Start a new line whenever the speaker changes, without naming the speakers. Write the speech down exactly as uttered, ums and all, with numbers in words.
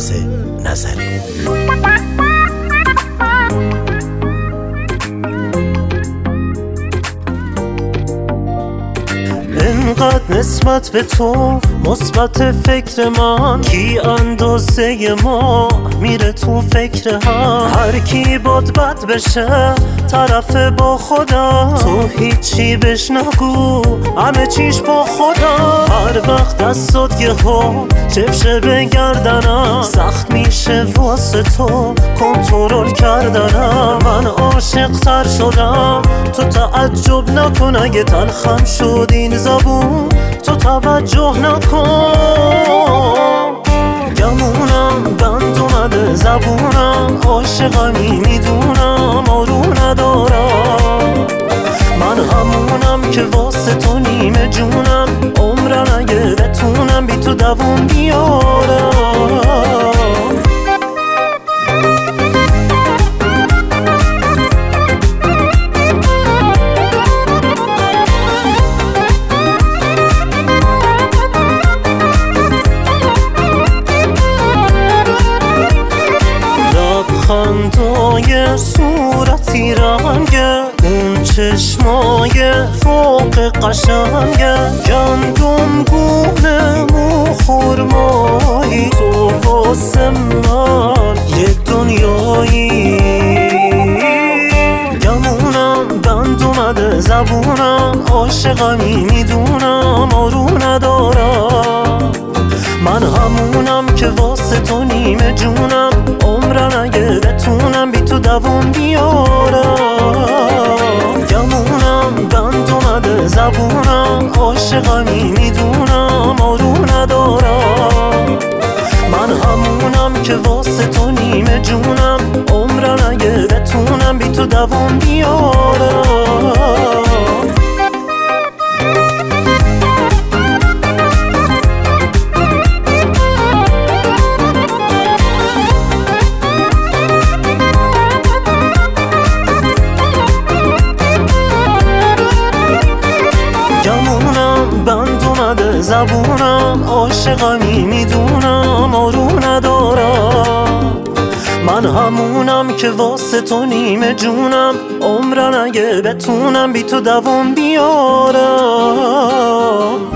علیرضا نظری.
انقدر نسبت به تو مثبت فکر من، کی اندازه ما میره تو فکر هم. هر کی باد بد بشه طرف با خدا، تو هیچی بهش نگو همه چیش با خدا. هر وقت دستات یه ها چفشه به گردنم، سخت میشه واسه تو کنترل کردنم. من عاشق تر شدم تو تعجب نکن، اگه تلخم شد این زبون تو توجه نکن. گمونم بند اومده زبونم، عاشقمی میدونم آرو ندارم. من همونم که واسه تو نیمه جونم، عمرم اگه بتونم بی تو دووم بیارم. خندای صورتی رنگه، اون چشمای فوق قشنگه، گندم گونه مو خورمایی، تو واسه من یه دنیایی. گمونم بند اومده زبونم، عاشقمی میدونم آرو ندارم. من همونم که واسه تو نیمه جونم، عمرم اگه بتونم بی تو دووم بیارم. گمونم بند اومده زبونم، عاشقمی میدونم آرو ندارم. من همونم که واسه تو نیمه جونم، عمرم اگه بتونم بی تو دووم بیارم. بند اومده زبونم، عاشقمی میدونم آرو ندارم. من همونم که واسه تو نیمه جونم، عمرم اگه بتونم بی تو دووم بیارم.